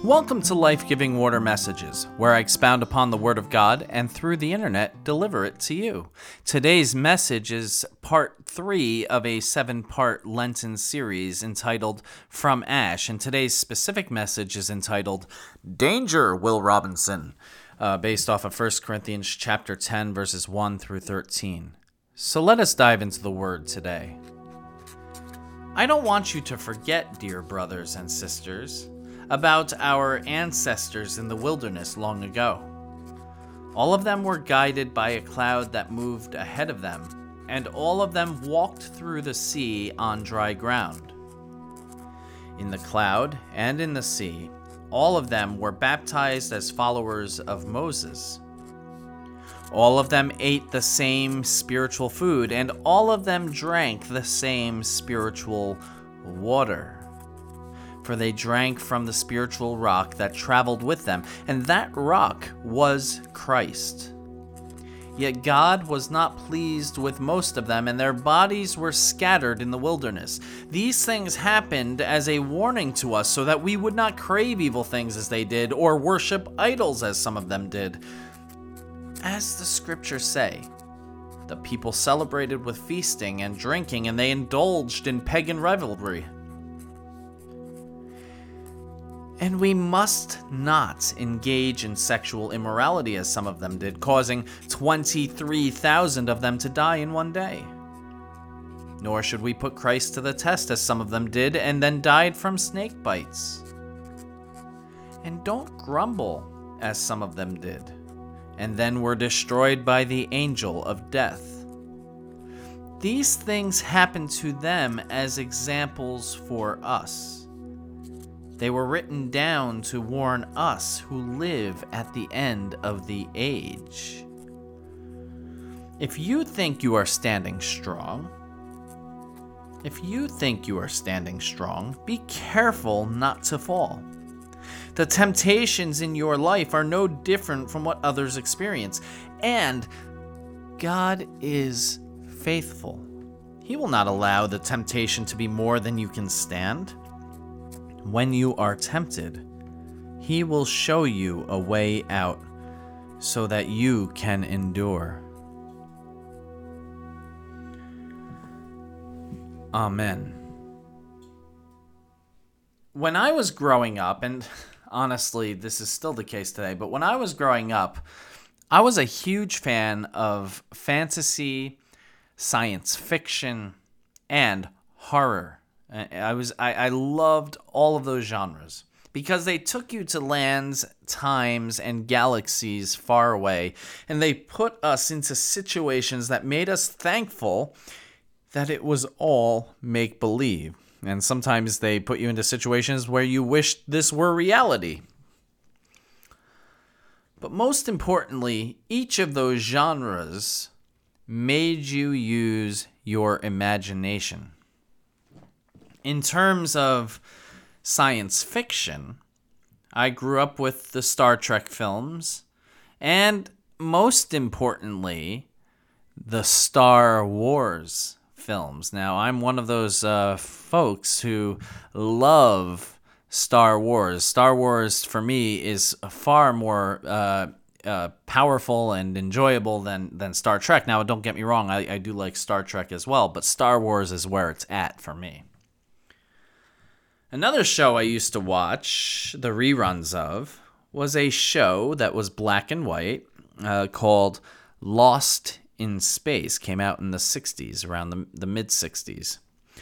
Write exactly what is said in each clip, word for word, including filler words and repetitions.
Welcome to Life-Giving Water Messages, where I expound upon the Word of God and through the internet deliver it to you. Today's message is part three of a seven-part Lenten series entitled From Ash, and today's specific message is entitled Danger, Will Robinson, uh, based off of First Corinthians chapter ten, verses one through thirteen. So let us dive into the Word today. I don't want you to forget, dear brothers and sisters, about our ancestors in the wilderness long ago. All of them were guided by a cloud that moved ahead of them, and all of them walked through the sea on dry ground. In the cloud and in the sea, all of them were baptized as followers of Moses. All of them ate the same spiritual food, and all of them drank the same spiritual water. For they drank from the spiritual rock that traveled with them, and that rock was Christ. Yet God was not pleased with most of them, and their bodies were scattered in the wilderness. These things happened as a warning to us, so that we would not crave evil things as they did, or worship idols as some of them did. As the scriptures say, the people celebrated with feasting and drinking, and they indulged in pagan revelry. And we must not engage in sexual immorality as some of them did, causing twenty-three thousand of them to die in one day. Nor should we put Christ to the test as some of them did, and then died from snake bites. And don't grumble as some of them did, and then were destroyed by the angel of death. These things happened to them as examples for us. They were written down to warn us who live at the end of the age. If you think you are standing strong, if you think you are standing strong, be careful not to fall. The temptations in your life are no different from what others experience, and God is faithful. He will not allow the temptation to be more than you can stand. When you are tempted, He will show you a way out so that you can endure. Amen. When I was growing up, and honestly, this is still the case today, but when I was growing up, I was a huge fan of fantasy, science fiction, and horror. I was I, I loved all of those genres because they took you to lands, times, and galaxies far away, and they put us into situations that made us thankful that it was all make-believe. And sometimes they put you into situations where you wished this were reality. But most importantly, each of those genres made you use your imagination. In terms of science fiction, I grew up with the Star Trek films, and most importantly, the Star Wars films. Now, I'm one of those uh, folks who love Star Wars. Star Wars, for me, is far more uh, uh, powerful and enjoyable than, than Star Trek. Now, don't get me wrong, I, I do like Star Trek as well, but Star Wars is where it's at for me. Another show I used to watch the reruns of was a show that was black and white uh, called Lost in Space. Came out in the sixties, around the, the mid-sixties.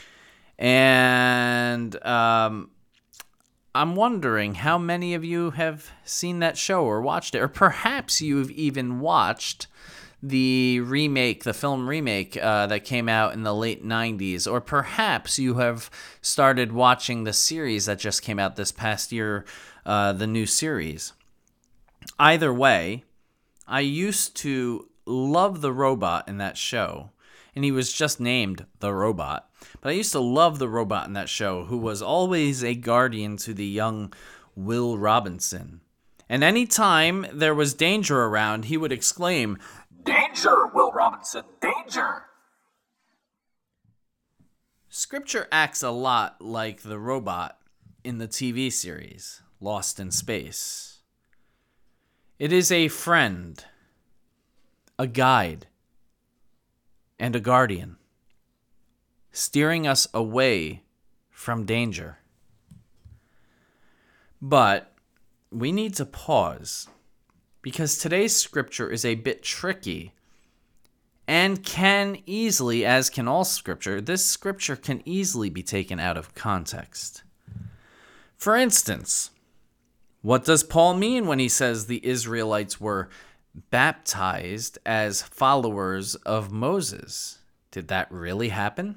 And um, I'm wondering how many of you have seen that show or watched it, or perhaps you've even watched the remake, the film remake uh, that came out in the late nineties, or perhaps you have started watching the series that just came out this past year, uh, the new series. Either way, I used to love the robot in that show, and he was just named the Robot, but I used to love the robot in that show, who was always a guardian to the young Will Robinson. And anytime there was danger around, he would exclaim, "Danger, Will Robinson, danger!" Scripture acts a lot like the robot in the T V series. lost in space. It is a friend, a guide, and a guardian, steering us away from danger. But we need to pause, because today's scripture is a bit tricky and can easily, as can all scripture, this scripture can easily be taken out of context. For instance, what does Paul mean when he says the Israelites were baptized as followers of Moses? Did that really happen?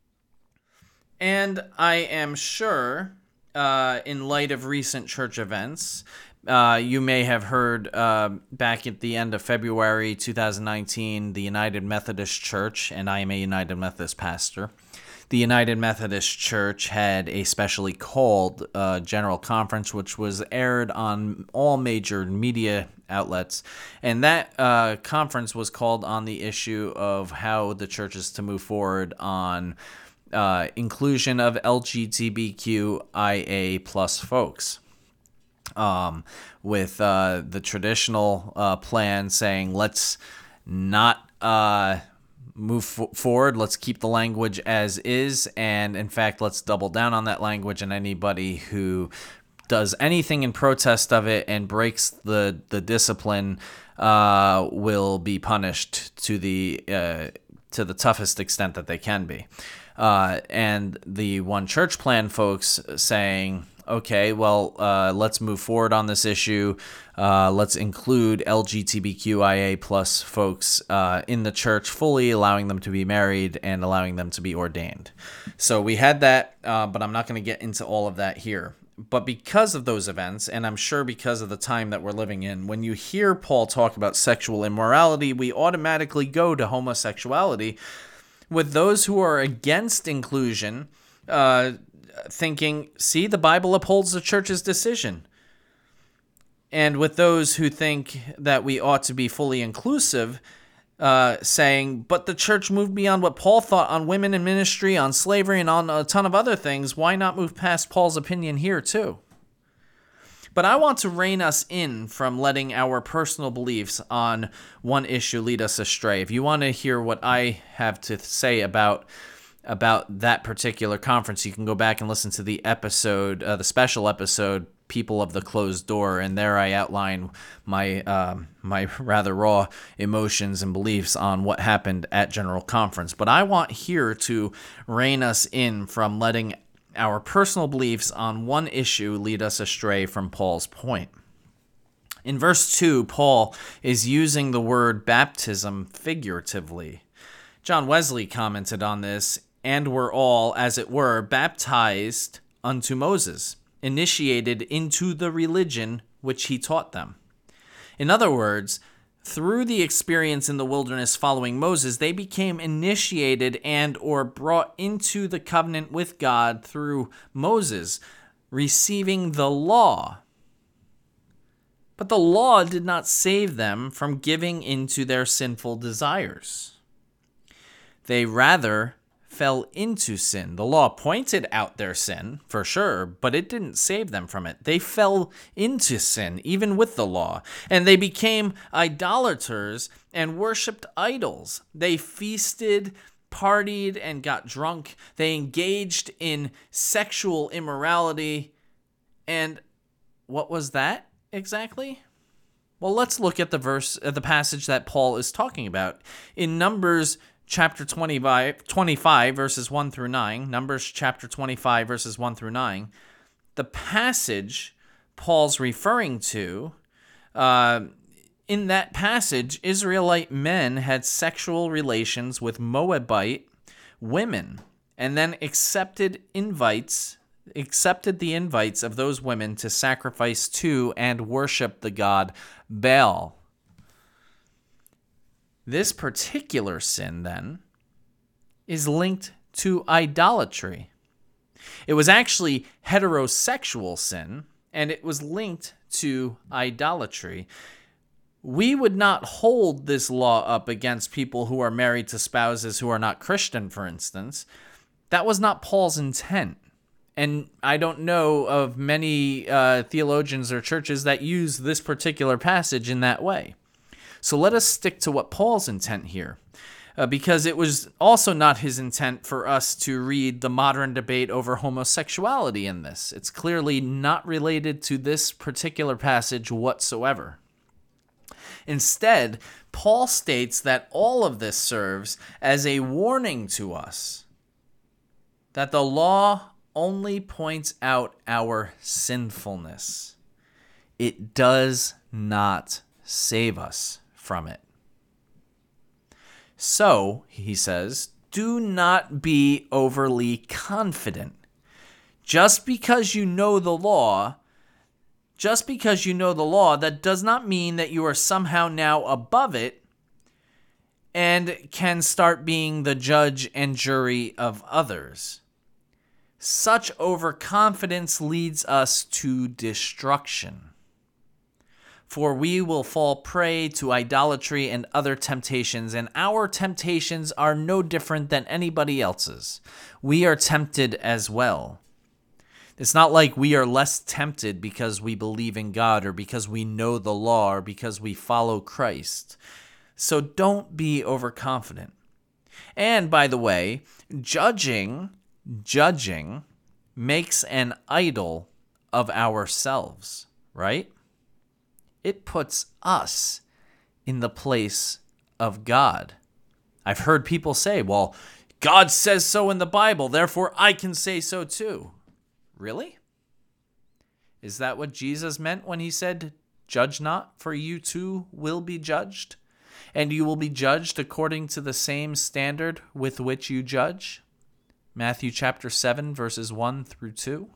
And I am sure, uh, in light of recent church events, uh, you may have heard uh, back at the end of February two thousand nineteen, the United Methodist Church, and I am a United Methodist pastor, the United Methodist Church had a specially called uh, General Conference, which was aired on all major media outlets. And that uh, conference was called on the issue of how the church is to move forward on uh, inclusion of L G B T Q I A plus folks. Um, with uh, the traditional uh, plan saying, let's not uh, move f- forward, let's keep the language as is, and in fact, let's double down on that language, and anybody who does anything in protest of it and breaks the, the discipline uh, will be punished to the uh, to the toughest extent that they can be. Uh, and the One Church Plan folks saying, okay, well, uh, let's move forward on this issue. Uh, let's include L G B T Q I A plus folks uh, in the church, fully allowing them to be married and allowing them to be ordained. So we had that, uh, but I'm not going to get into all of that here. But because of those events, and I'm sure because of the time that we're living in, when you hear Paul talk about sexual immorality, we automatically go to homosexuality, with those who are against inclusion uh, thinking, see, the Bible upholds the church's decision. And with those who think that we ought to be fully inclusive, uh, saying, but the church moved beyond what Paul thought on women in ministry, on slavery, and on a ton of other things. Why not move past Paul's opinion here too? But I want to rein us in from letting our personal beliefs on one issue lead us astray. If you want to hear what I have to say about about that particular conference, you can go back and listen to the episode, uh, the special episode, People of the Closed Door, and there I outline my um, my rather raw emotions and beliefs on what happened at General Conference. But I want here to rein us in from letting our personal beliefs on one issue lead us astray from Paul's point. In verse two, Paul is using the word baptism figuratively. John Wesley commented on this, and were all, as it were, baptized unto Moses, initiated into the religion which he taught them. In other words, through the experience in the wilderness following Moses, they became initiated and or brought into the covenant with God through Moses, receiving the law. But the law did not save them from giving into their sinful desires. They rather fell into sin. The law pointed out their sin, for sure, but it didn't save them from it. They fell into sin, even with the law, and they became idolaters and worshipped idols. They feasted, partied, and got drunk. They engaged in sexual immorality. And what was that exactly? Well, let's look at the verse, uh, the passage that Paul is talking about. In Numbers chapter twenty-five, twenty-five, verses one through nine, Numbers chapter twenty-five, verses one through nine, the passage Paul's referring to, uh, in that passage, Israelite men had sexual relations with Moabite women and then accepted invites, accepted the invites of those women to sacrifice to and worship the god Baal. This particular sin, then, is linked to idolatry. It was actually heterosexual sin, and it was linked to idolatry. We would not hold this law up against people who are married to spouses who are not Christian, for instance. That was not Paul's intent. And I don't know of many uh, theologians or churches that use this particular passage in that way. So let us stick to what Paul's intent here, uh, because it was also not his intent for us to read the modern debate over homosexuality in this. It's clearly not related to this particular passage whatsoever. Instead, Paul states that all of this serves as a warning to us that the law only points out our sinfulness. It does not save us from it. So, he says, do not be overly confident. Just because you know the law, just because you know the law, that does not mean that you are somehow now above it and can start being the judge and jury of others. Such overconfidence leads us to destruction. For we will fall prey to idolatry and other temptations, and our temptations are no different than anybody else's. We are tempted as well. It's not like we are less tempted because we believe in God or because we know the law or because we follow Christ. So don't be overconfident. And by the way, judging Judging makes an idol of ourselves, right? It puts us in the place of God. I've heard people say, well, God says so in the Bible, therefore I can say so too. Really? Is that what Jesus meant when he said, judge not, for you too will be judged? And you will be judged according to the same standard with which you judge? Matthew chapter seven, verses one through two.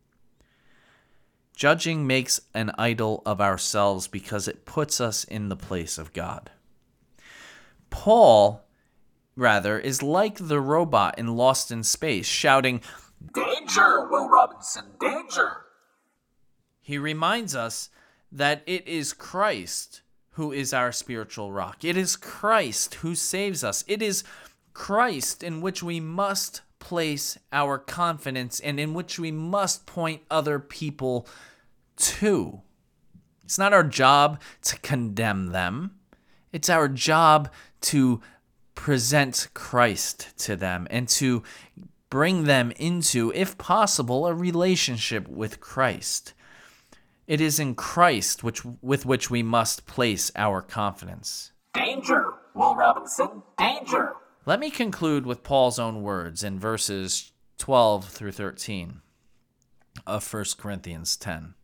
Judging makes an idol of ourselves because it puts us in the place of God. Paul, rather, is like the robot in Lost in Space, shouting, "Danger, Will Robinson, danger!" He reminds us that it is Christ who is our spiritual rock. It is Christ who saves us. It is Christ in which we must place our confidence and in which we must point other people to. It's not our job to condemn them. It's our job to present Christ to them and to bring them into, if possible, a relationship with Christ. It is in Christ which with which we must place our confidence. Danger, Will Robinson, danger! Let me conclude with Paul's own words in verses twelve through thirteen of First Corinthians ten.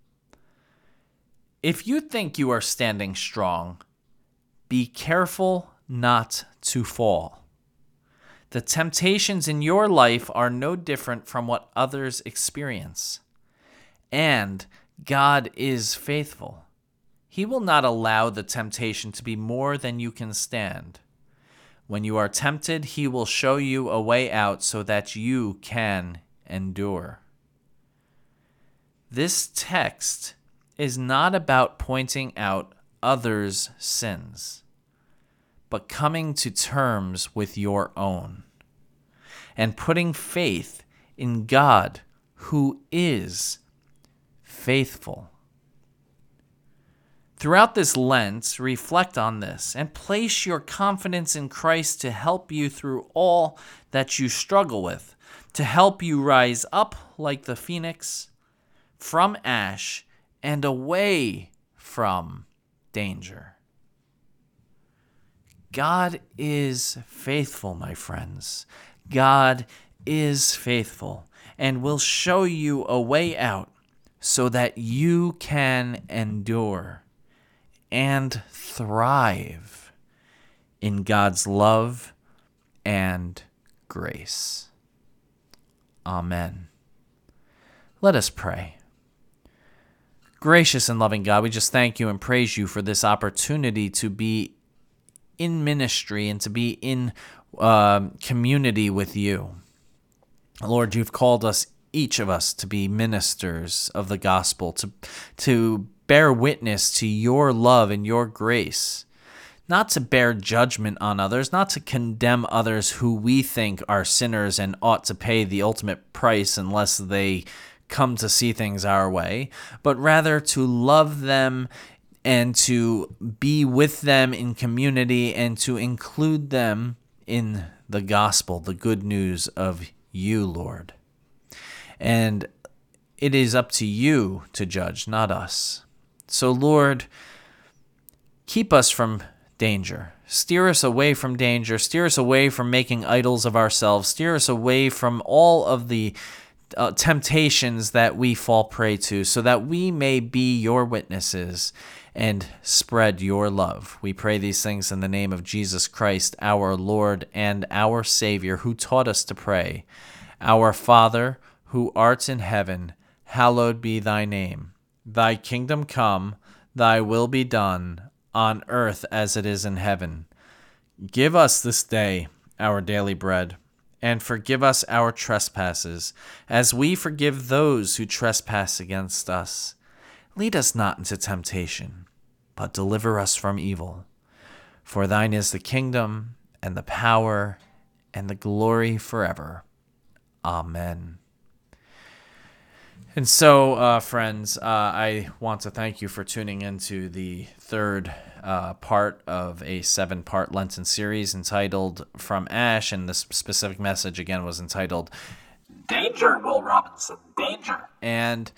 If you think you are standing strong, be careful not to fall. The temptations in your life are no different from what others experience. And God is faithful. He will not allow the temptation to be more than you can stand. When you are tempted, he will show you a way out so that you can endure. This text is not about pointing out others' sins, but coming to terms with your own and putting faith in God who is faithful. Throughout this Lent, reflect on this and place your confidence in Christ to help you through all that you struggle with, to help you rise up like the phoenix from ash and away from danger. God is faithful, my friends. God is faithful and will show you a way out so that you can endure and thrive in God's love and grace. Amen. Let us pray. Gracious and loving God, we just thank you and praise you for this opportunity to be in ministry and to be in uh, community with you. Lord, you've called us, each of us, to be ministers of the gospel, to to bear witness to your love and your grace, not to bear judgment on others, not to condemn others who we think are sinners and ought to pay the ultimate price unless they come to see things our way, but rather to love them and to be with them in community and to include them in the gospel, the good news of you, Lord. And it is up to you to judge, not us. So, Lord, keep us from danger. Steer us away from danger. Steer us away from making idols of ourselves. Steer us away from all of the uh, temptations that we fall prey to, so that we may be your witnesses and spread your love. We pray these things in the name of Jesus Christ, our Lord and our Savior, who taught us to pray, Our Father, who art in heaven, hallowed be thy name. Thy kingdom come, thy will be done, on earth as it is in heaven. Give us this day our daily bread, and forgive us our trespasses, as we forgive those who trespass against us. Lead us not into temptation, but deliver us from evil. For thine is the kingdom, and the power, and the glory forever. Amen. And so, uh, friends, uh, I want to thank you for tuning into the third uh, part of a seven-part Lenten series entitled From Ash, and this specific message, again, was entitled Danger, Will Robinson, Danger. And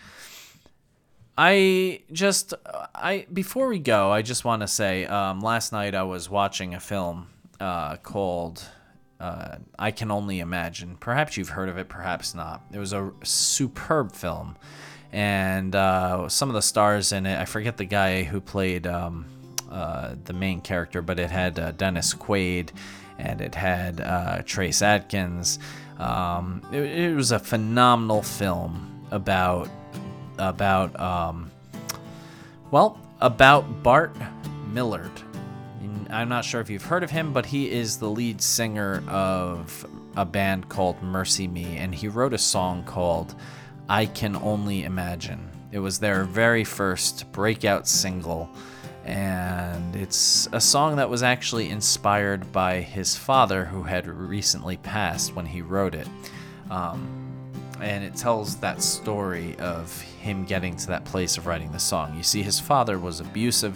I just, I before we go, I just want to say, um, last night I was watching a film uh, called... Uh, I Can Only Imagine. Perhaps you've heard of it, perhaps not. It was a superb film, and uh, some of the stars in it, I forget the guy who played um, uh, the main character, but it had uh, Dennis Quaid, and it had uh, Trace Adkins. Um, it, it was a phenomenal film about, about um, well, about Bart Millard. I'm not sure if you've heard of him, but he is the lead singer of a band called Mercy Me, and he wrote a song called I Can Only Imagine. It was their very first breakout single, and it's a song that was actually inspired by his father, who had recently passed when he wrote it. Um, and it tells that story of him getting to that place of writing the song. You see, his father was abusive,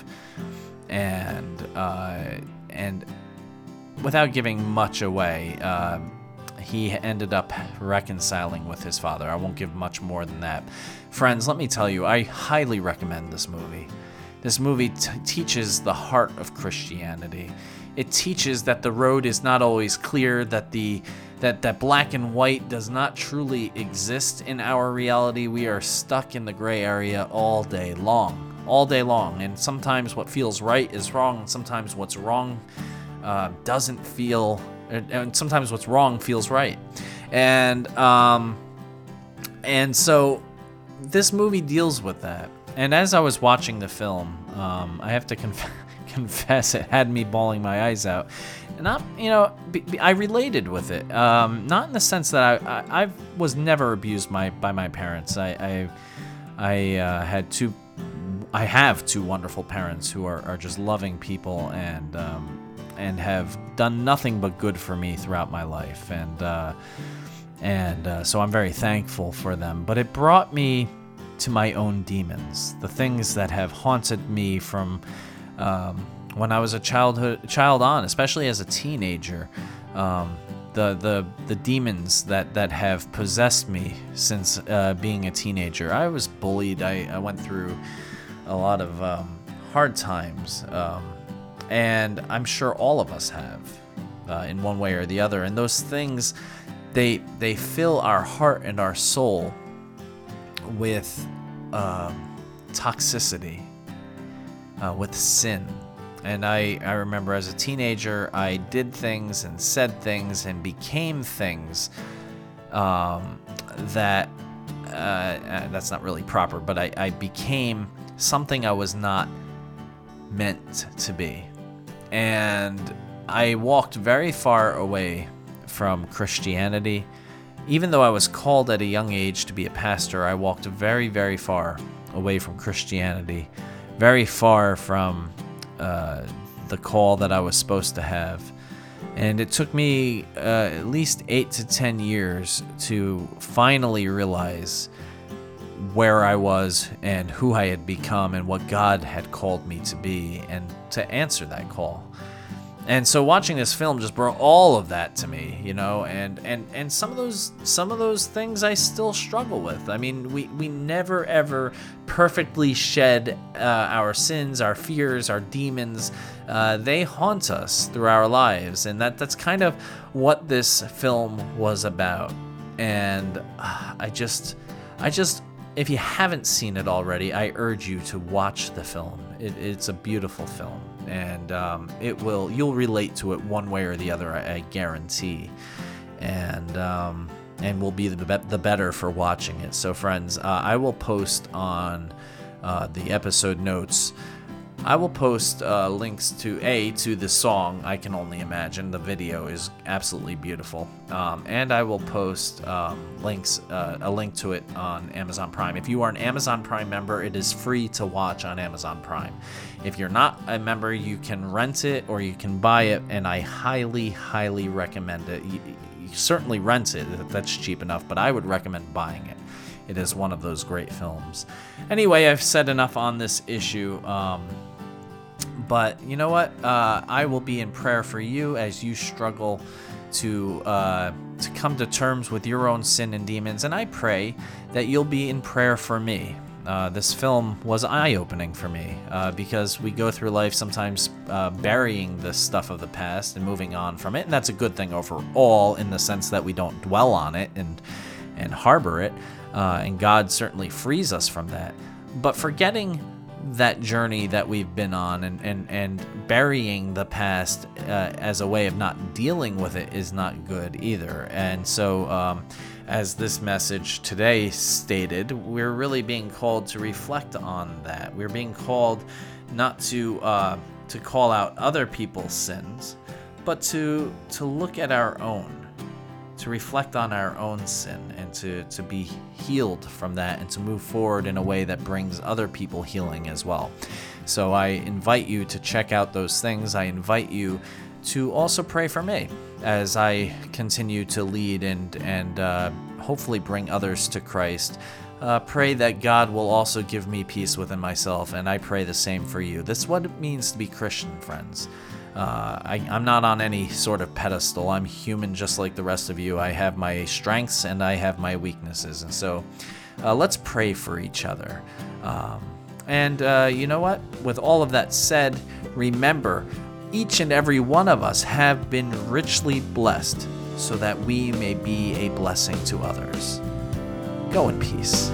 and uh, and without giving much away, uh, he ended up reconciling with his father. I won't give much more than that. Friends, let me tell you, I highly recommend this movie. This movie t- teaches the heart of Christianity. It teaches that the road is not always clear, that the that, that black and white does not truly exist in our reality. We are stuck in the gray area all day long. all day long, and sometimes what feels right is wrong, and sometimes what's wrong uh, doesn't feel, and sometimes what's wrong feels right, and um, and so this movie deals with that. And as I was watching the film, um, I have to conf- confess it had me bawling my eyes out, and I, you know, b- b- I related with it, um, not in the sense that I, I, I was never abused my by my parents. I I, I uh, had two. I have two wonderful parents who are, are just loving people, and um, and have done nothing but good for me throughout my life, and uh, and uh, so I'm very thankful for them. But it brought me to my own demons, the things that have haunted me from um, when I was a childhood child on, especially as a teenager. Um, the the the demons that, that have possessed me since uh, being a teenager. I was bullied. I, I went through a lot of um, hard times, um, and I'm sure all of us have, uh, in one way or the other. And those things, they they fill our heart and our soul with um, toxicity, uh, with sin. And I, I remember as a teenager, I did things and said things and became things um, that, uh, that's not really proper, but I, I became something I was not meant to be. And I walked very far away from Christianity. Even though I was called at a young age to be a pastor, I walked very, very far away from Christianity, very far from uh, the call that I was supposed to have. And it took me uh, at least eight to ten years to finally realize where I was and who I had become and what God had called me to be, and to answer that call. And so watching this film just brought all of that to me, you know, and, and, and some of those some of those things I still struggle with. I mean, we, we never ever perfectly shed uh, our sins, our fears, our demons. Uh, they haunt us through our lives, and that, that's kind of what this film was about. And uh, I just, I just, if you haven't seen it already, I urge you to watch the film. It, it's a beautiful film. And um, it will, you'll relate to it one way or the other, I, I guarantee, and um, and will be the be- the better for watching it. So, friends, uh, I will post on uh, the episode notes. I will post uh, links to a to the song I Can Only Imagine. The video is absolutely beautiful, um, and I will post um, links uh, a link to it on Amazon Prime. If you are an Amazon Prime member, it is free to watch on Amazon Prime. If you're not a member, you can rent it or you can buy it, and I highly, highly recommend it. You, you certainly rent it; that's cheap enough, but I would recommend buying it. It is one of those great films. Anyway, I've said enough on this issue. Um, But you know what? Uh, I will be in prayer for you as you struggle to uh, to come to terms with your own sin and demons. And I pray that you'll be in prayer for me. Uh, this film was eye-opening for me uh, because we go through life sometimes uh, burying the stuff of the past and moving on from it. And that's a good thing overall, in the sense that we don't dwell on it and, and harbor it. Uh, and God certainly frees us from that. But forgetting that journey that we've been on and, and, and burying the past uh, as a way of not dealing with it is not good either. And so um, as this message today stated, we're really being called to reflect on that. We're being called not to uh, to call out other people's sins, but to to look at our own, to reflect on our own sin, and to, to be healed from that, and to move forward in a way that brings other people healing as well. So I invite you to check out those things. I invite you to also pray for me as I continue to lead and, and uh, hopefully bring others to Christ. Uh, pray that God will also give me peace within myself, and I pray the same for you. That's what it means to be Christian, friends. Uh, I, I'm not on any sort of pedestal. I'm human just like the rest of you. I have my strengths and I have my weaknesses. And so uh, let's pray for each other. Um, and uh, you know what? With all of that said, remember, each and every one of us have been richly blessed so that we may be a blessing to others. Go in peace.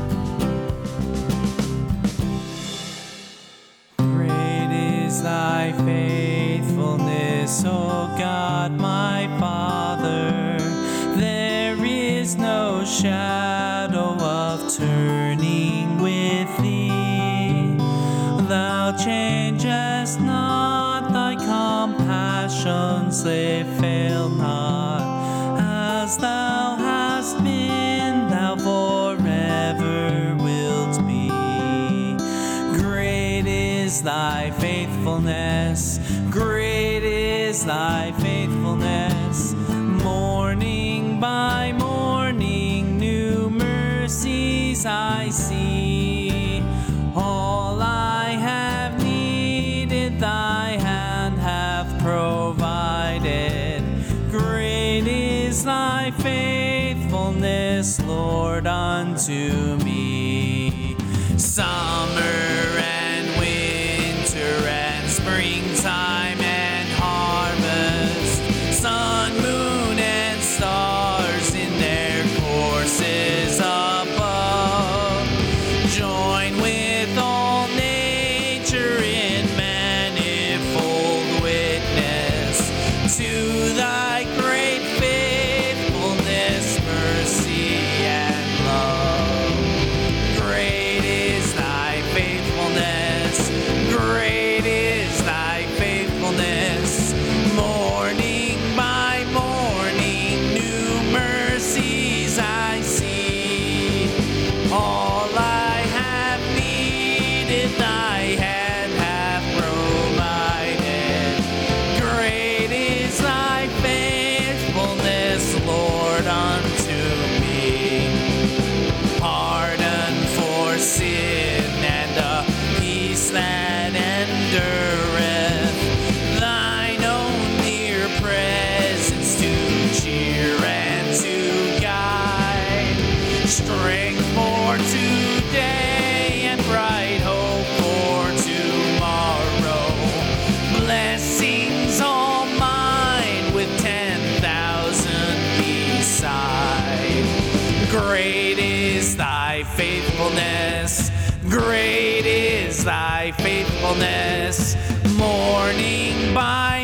Great is thy faithfulness, O God, my Father. There is no shadow of turning with thee. Thou changest not, thy compassions, they fail not. As thou hast been, thou forever wilt be. Great is thy faithfulness, great is thy faithfulness. Morning by morning, new mercies I see. All I have needed, thy hand hath provided. Great is thy faithfulness, Lord, unto me. Summer and winter and springtime and harvest, sun, moon, and stars in their courses above, join with all nature in manifold witness to thy great faithfulness, mercy, and love. Great is thy faithfulness, great is thy faithfulness. Morning by morning, Great is thy faithfulness. Great is thy faithfulness. Morning by